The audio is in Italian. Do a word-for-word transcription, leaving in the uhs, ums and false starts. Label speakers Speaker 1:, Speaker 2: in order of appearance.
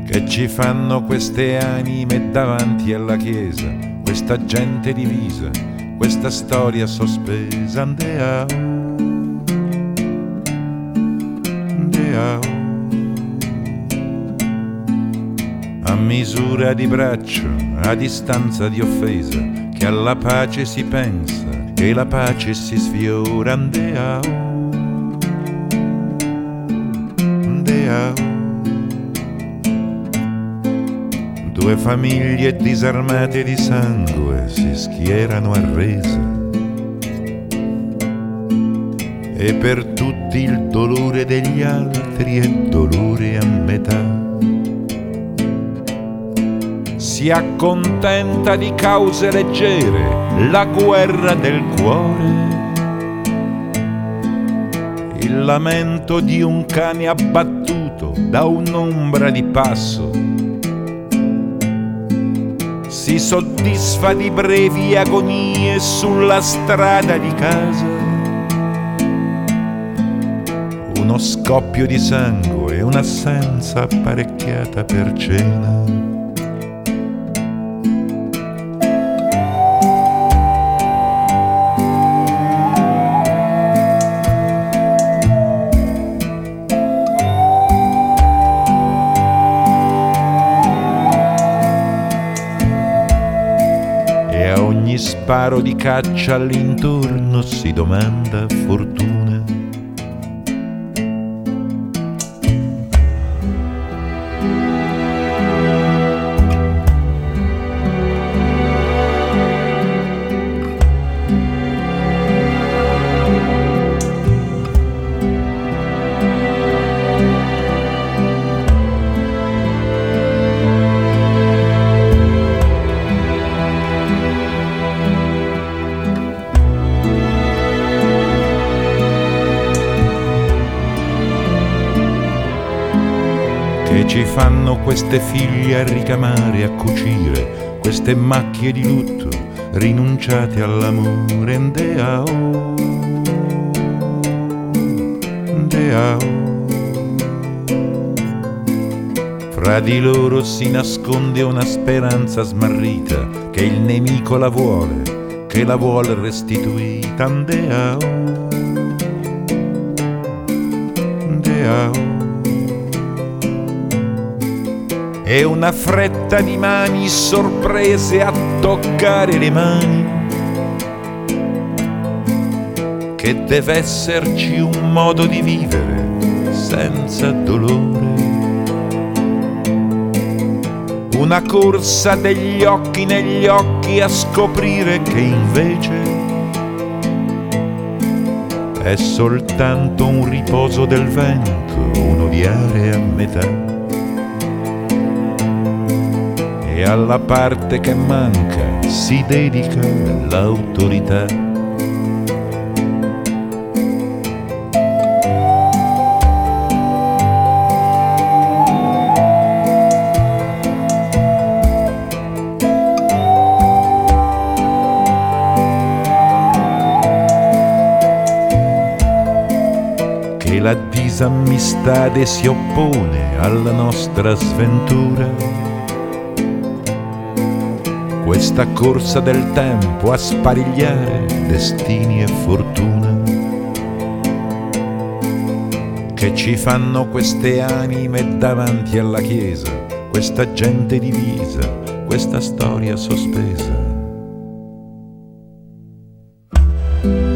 Speaker 1: Che ci fanno queste anime davanti alla chiesa, questa gente divisa, questa storia sospesa. Andeao, andeao, a misura di braccio, a distanza di offesa, che alla pace si pensa e la pace si sfiora. Andeao, andeao. Due famiglie disarmate di sangue si schierano a resa, e per tutti il dolore degli altri è dolore a metà. Si accontenta di cause leggere la guerra del cuore, il lamento di un cane abbattuto da un'ombra di passo. Si soddisfa di brevi agonie sulla strada di casa. Uno scoppio di sangue e un'assenza apparecchiata per cena. Sparo di caccia all'intorno si domanda fortuna. Che ci fanno queste figlie a ricamare, a cucire, queste macchie di lutto rinunciate all'amore. Andeao, andeao. Fra di loro si nasconde una speranza smarrita, che il nemico la vuole, che la vuole restituita. Andeao, andeao. E una fretta di mani sorprese a toccare le mani, che deve esserci un modo di vivere senza dolore. Una corsa degli occhi negli occhi a scoprire che invece è soltanto un riposo del vento, un odiare a metà. E alla parte che manca si dedica l'autorità. Che la disammistade si oppone alla nostra sventura. Questa corsa del tempo a sparigliare destini e fortuna, che ci fanno queste anime davanti alla chiesa, questa gente divisa, questa storia sospesa.